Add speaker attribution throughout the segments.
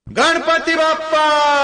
Speaker 1: गणपति बाप्पा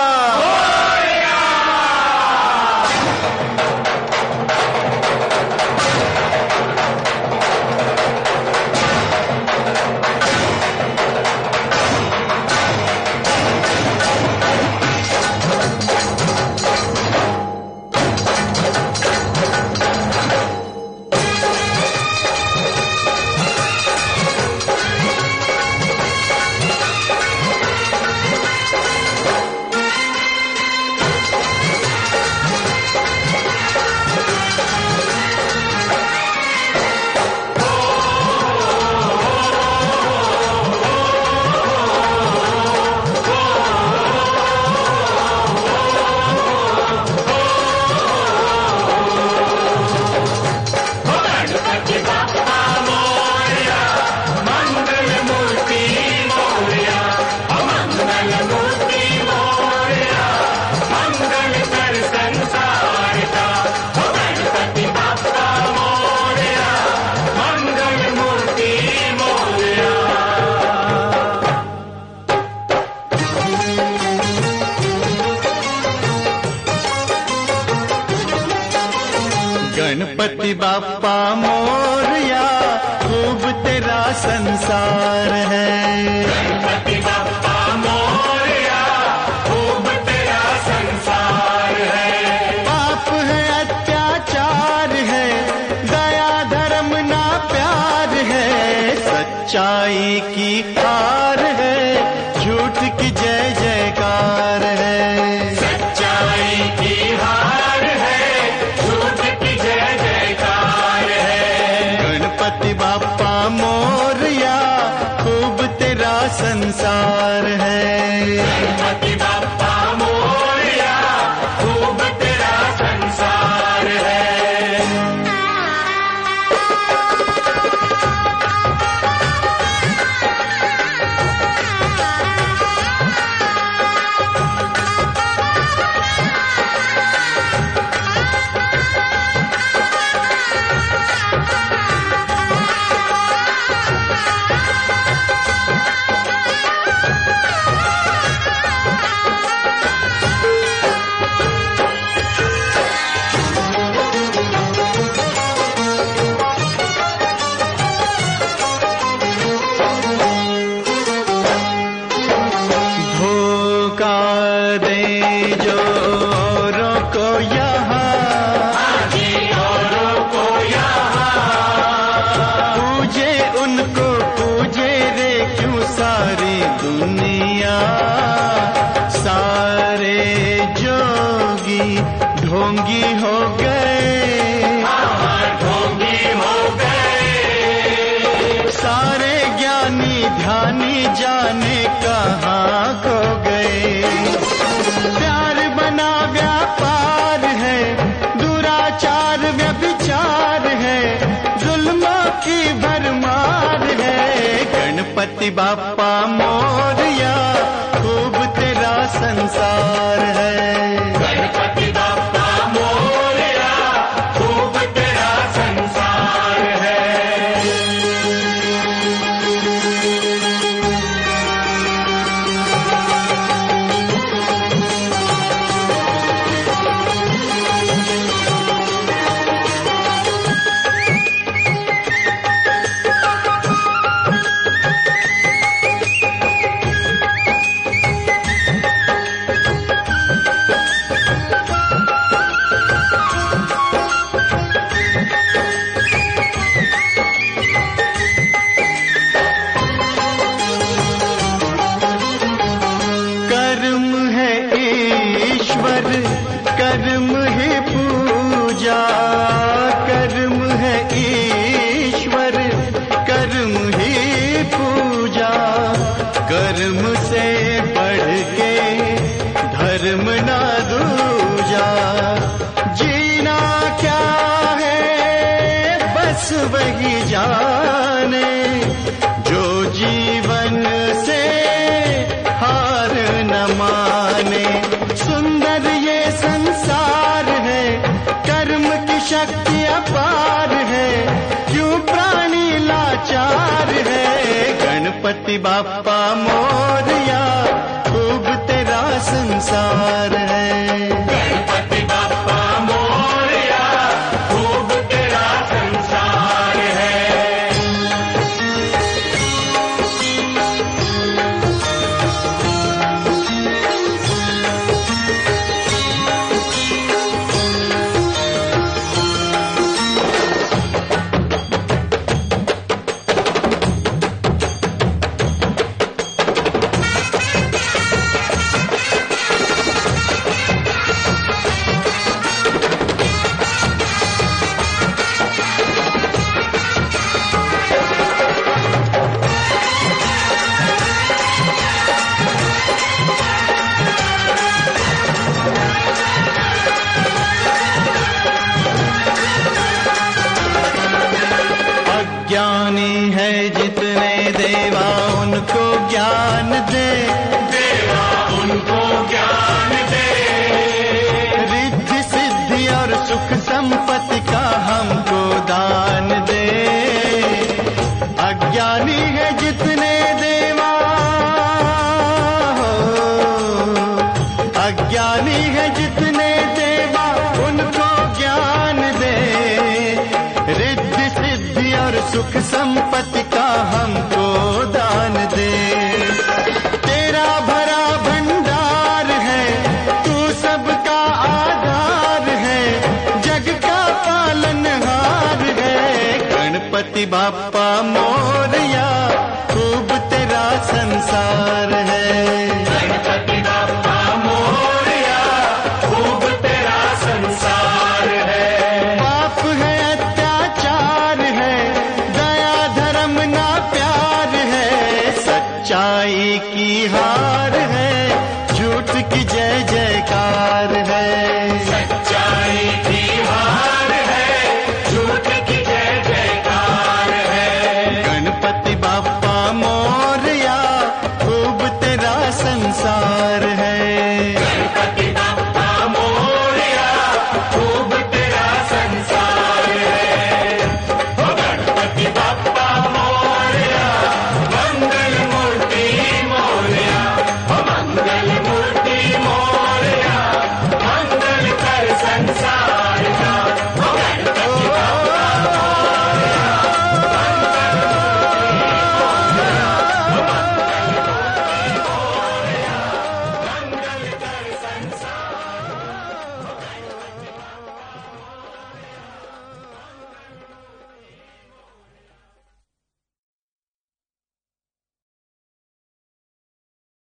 Speaker 1: गणपति बाप्पा मोरया खूब तेरा संसार है।
Speaker 2: गणपति बाप्पा मोरया खूब तेरा संसार है।
Speaker 1: पाप है अत्याचार है, दया धर्म ना प्यार है, सच्चाई की हार है, झूठ की जय जयकार है।
Speaker 2: सच्चाई की हार है, झूठ की जय जयकार है।
Speaker 1: गणपति बाप्पा मोरया खूब तेरा संसार है।
Speaker 2: गणपति बाप्पा मोरया खूब तेरा संसार है।
Speaker 1: दुनिया सारे जोगी ढोंगी हो गए,
Speaker 2: ढोंगी हो गए।
Speaker 1: सारे ज्ञानी ध्यानी जाने कहाँ खो गए। प्यार बना व्यापार है, दुराचार व्यभिचार है, जुल्म की भरमार है। गणपति बाप्पा मोरया खूब तेरा संसार है।
Speaker 2: गणपति बाप्पा मोरया खूब तेरा संसार है।
Speaker 1: कर्म है पूजा, कर्म है ईश्वर, कर्म ही पूजा। कर्म से बढ़ के धर्म ना दूजा। जीना क्या है बस वही जाने, जो जीवन से हार न माने। सुंदर ये संसार है, कर्म की शक्ति अपार है, क्यों प्राणी लाचार है। गणपति बाप्पा मोरया खूब संसार है।
Speaker 2: गणपति बाप्पा मोरया, खूब तेरा संसार है।
Speaker 1: ज्ञानी है जितने देवा उनको ज्ञान दे,
Speaker 2: देवा उनको ज्ञान दे।
Speaker 1: रिद्धि सिद्धि और सुख संपत्ति का हमको दान दे। अज्ञानी है जितने देवा, अज्ञानी है जितने देवा उनको ज्ञान दे। रिद्धि सिद्धि और सुख संपत्ति का हमको दान दे। तेरा भरा भंडार है, तू सबका आधार है, जग का पालनहार है। गणपति बाप्पा मोरया, खूब तेरा संसार है।
Speaker 2: गणपति बाप्पा मोरया, खूब तेरा संसार है।
Speaker 1: पाप है, अत्याचार है, दया धर्म ना प्यार है। सच्चाई की हार है, झूठ की जय जयकार है।
Speaker 2: सच्चाई की हार है, झूठ की जय जयकार है।
Speaker 1: गणपति बाप्पा मोरया, खूब तेरा संसार है।